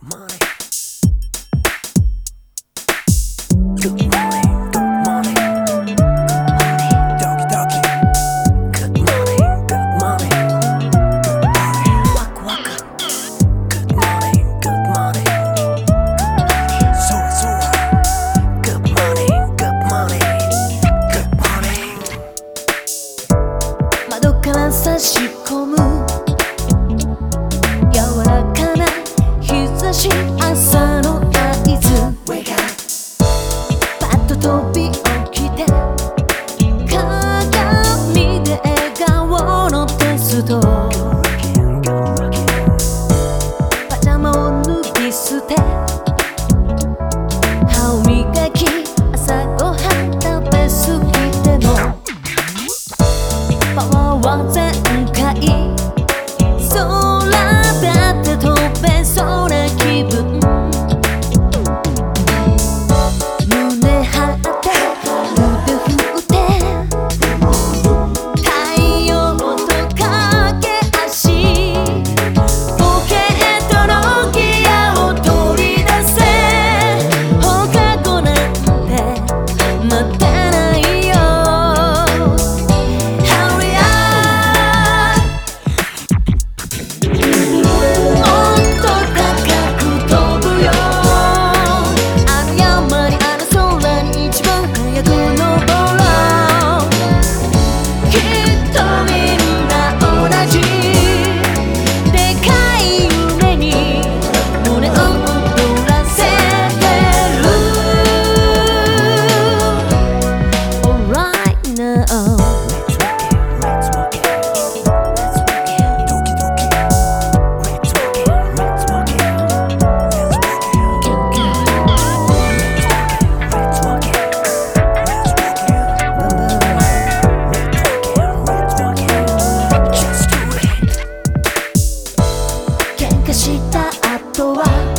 morning. Good morning, good morning. Doki doki. Good morning, good morning. Good morning, waka waka. Good morning, good morning. Sora sora. Good morning, good morning. Good morning. 窓から差し込む柔らかな日差し、朝の合図。 Wake up. パッと飛び起きて鏡で笑顔のテスト。 Rockin', good rockin'. パジャマを脱ぎ捨て歯を磨き、朝ごはん食べ過ぎてもパワーは全開。空だって飛べそうな気分。胸張って腕振って太陽と駆け足、ポケットのギアを取り出せ。放課後なんて待ってないよ。 Hurry up。 もっと高く飛ぶよ。あの山にあの空に一番早く登ろう。きっとみんな同じでかい夢に胸を躍らせてる。 Alright now。 Let's walk it, let's walk it, let's walk it. Doki doki. Let's walk it, let's walk it, let's walk it. Let's walk it, let's walk it, let's walk it. Just do it. 喧嘩した後は